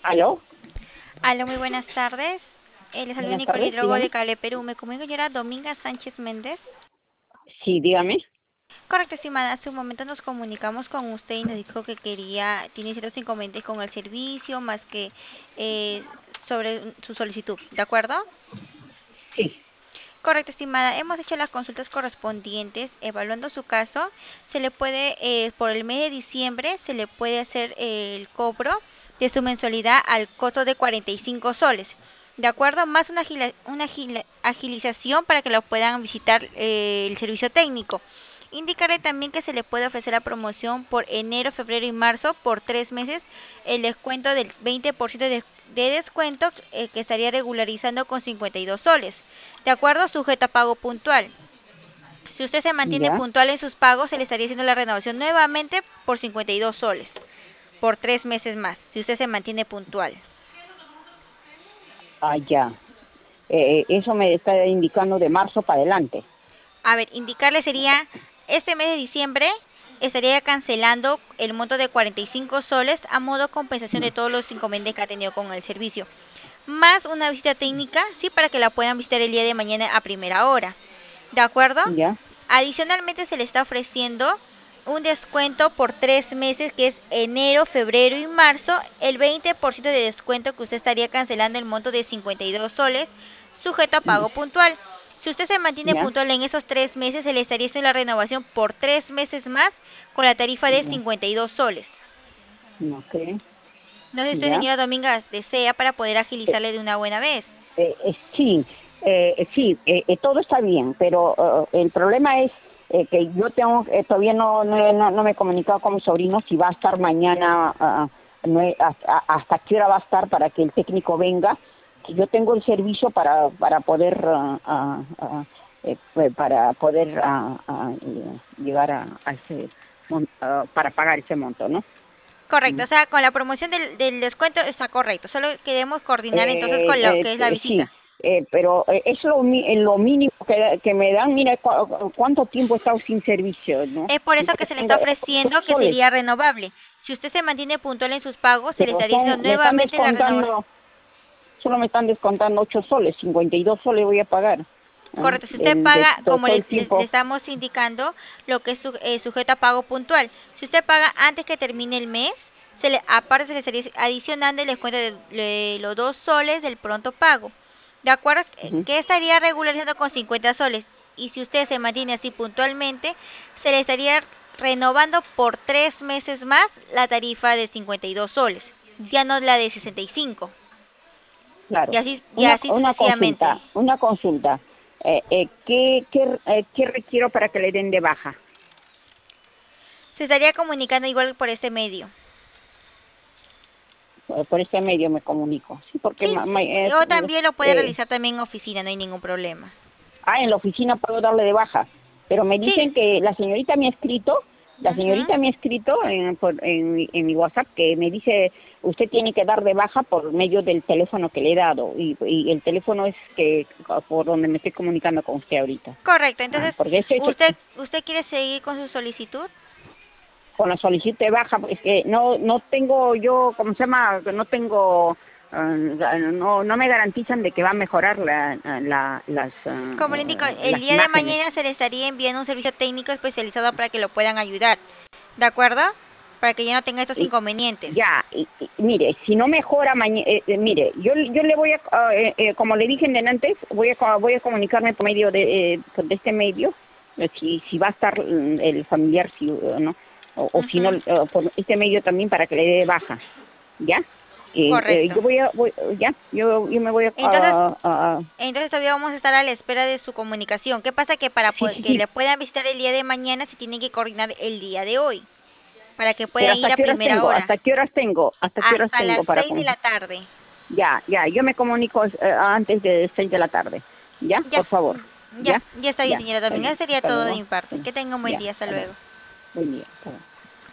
¿Aló? Aló, muy buenas tardes. Él es el Buenas único tardes, lidrólogo de dígame. Cable Perú. Me comunico señora Dominga Sánchez Méndez. Sí, dígame. Correcto, estimada. Hace un momento nos comunicamos con usted y nos dijo que tiene ciertos inconvenientes con el servicio, más que sobre su solicitud. ¿De acuerdo? Sí, Correcto, estimada. Hemos hecho las consultas correspondientes. Evaluando su caso, se le puede, por el mes de diciembre, se le puede hacer el cobro de su mensualidad al costo de 45 soles. ¿De acuerdo? Más agilización para que lo puedan visitar el servicio técnico. Indicaré también que se le puede ofrecer la promoción por enero, febrero y marzo por 3 meses, el descuento del 20% de descuento que estaría regularizando con 52 soles. De acuerdo, sujeto a pago puntual. Si usted se mantiene ya. puntual en sus pagos, se le estaría haciendo la renovación nuevamente por 52 soles, por 3 meses más, si usted se mantiene puntual. Ah, ya. Eso me está indicando de marzo para adelante. A ver, indicarle sería, este mes de diciembre estaría cancelando el monto de 45 soles a modo de compensación de todos los inconvenientes que ha tenido con el servicio, más una visita técnica, sí, para que la puedan visitar el día de mañana a primera hora. ¿De acuerdo? Ya. Adicionalmente se le está ofreciendo un descuento por 3 meses, que es enero, febrero y marzo, el 20% de descuento que usted estaría cancelando el monto de 52 soles, sujeto a pago puntual. Si usted se mantiene Ya. puntual en esos 3 meses, se le estaría haciendo la renovación por 3 meses más con la tarifa de Ya. 52 soles. Ok. No sé si usted, Ya. señora Domingas, desea para poder Eh, agilizarle de una buena vez. sí, sí, todo está bien, pero el problema es que yo tengo, todavía no me he comunicado con mi sobrino si va a estar mañana, hasta qué hora va a estar para que el técnico venga, que yo tengo el servicio para poder, para poder llegar a ese, para pagar ese monto, ¿no? Correcto, Mm. o sea, con la promoción del descuento está correcto. Solo queremos coordinar entonces con lo que es la Sí, visita. pero es lo mínimo que me dan. Mira cuánto tiempo he estado sin servicio, ¿no? Es por Y eso lo que que se le tengo está es ofreciendo 8 que soles, sería renovable. Si usted se mantiene puntual en sus pagos, se le pero estaría haciendo me están nuevamente la renovación. descontando, solo me están descontando 8 soles, 52 soles voy a pagar, Correcto, si usted paga, de como todo el le tiempo. estamos indicando, lo que es sujeto a pago puntual. Si usted paga antes que termine el mes, aparte se le estaría adicionando el descuento de los 2 soles del pronto pago. ¿De acuerdo? Ujú. Que estaría regularizando con 50 soles. Y si usted se mantiene así puntualmente, se le estaría renovando por 3 meses más la tarifa de 52 soles, ya no la de 65. Y Claro. así, y así sucesivamente. Una consulta. ¿Qué requiero para que le den de baja? Se estaría comunicando igual por este medio. Por este medio me comunico. Sí, porque Sí, o también lo puede realizar también en oficina, no hay ningún problema. en la oficina puedo darle de baja, pero me Sí. dicen que la Ujú. señorita me ha escrito en mi WhatsApp que me dice, usted tiene que dar de baja por medio del teléfono que le he dado, y el teléfono es que por donde me estoy comunicando con usted ahorita. Correcto, entonces, Porque esto es ¿usted quiere seguir con su solicitud? con la solicitud de baja, es que no tengo yo, ¿cómo se llama? No tengo, no me garantizan de que va a mejorar Como le indico, el las día de imágenes. mañana se le estaría enviando un servicio técnico especializado para que lo puedan ayudar. ¿De acuerdo? Para que ya no tenga estos Y, inconvenientes. ya, mire, si no mejora mañana, mire, yo le voy a, como le dije en antes, voy a comunicarme por medio de este medio, si va a estar el familiar, si, no, o si no, Ujú. por este medio también para que le dé baja, ¿ya? Correcto. Ya, yo me voy Entonces, entonces todavía vamos a estar a la espera de su comunicación. ¿Qué pasa? Que para sí, sí, que sí, le puedan visitar el día de mañana se tienen que coordinar el día de hoy, para que pero puedan ir a primera hora. hasta qué horas Hasta tengo las para 6 de la tarde. ya, yo me comunico antes de 6 de la tarde, ¿ya? Ya, Por favor, ya, ¿ya? ya está bien, Ya, señora está Dominga. bien, Sería hasta todo de luego, mi parte. Que tenga un buen ya, día. Hasta hasta luego, luego. buen día, hasta luego.